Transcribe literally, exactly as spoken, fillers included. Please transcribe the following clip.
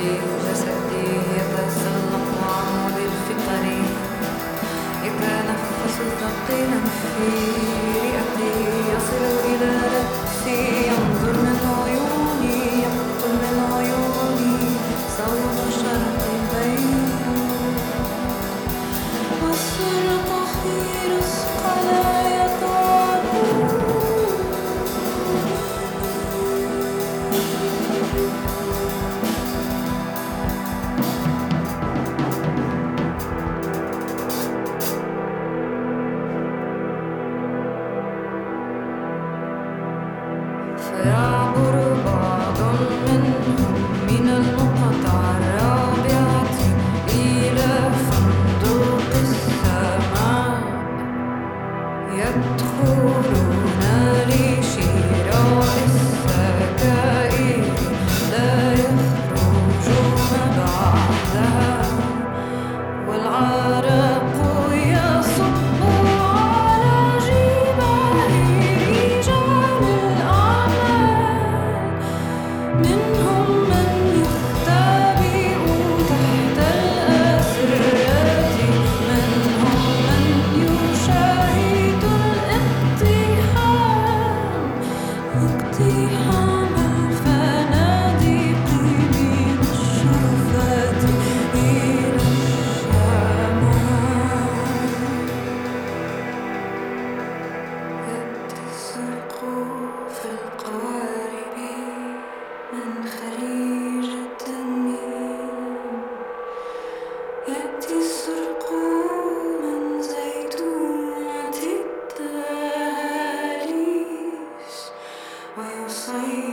جسدي يتسلق عمود الفقر، يتنفس ثقيلا في رئتي، يصل إلى رأسي، ينظر من عيوني، يقتل من عيوني صوت شرق البيت، والسر تخير الصقلا يطعن. فيعبر بعض منهم من المقاطعة الرابعة إلى فندق السماء، يدخلون لشراء السكائر، لا يخرجون بعدها، والعرق يصب على جباه رجال الأعمال، منهم من يختبئ تحت الأسرة، منهم من يشاهد الاقتحام، اقتحام الفنادق من الشرفات إلى الشمال. يأتي الزرق في القوارب من خليج التنين، يأتي الزرق من زيتونة الدهاليز، ويصيح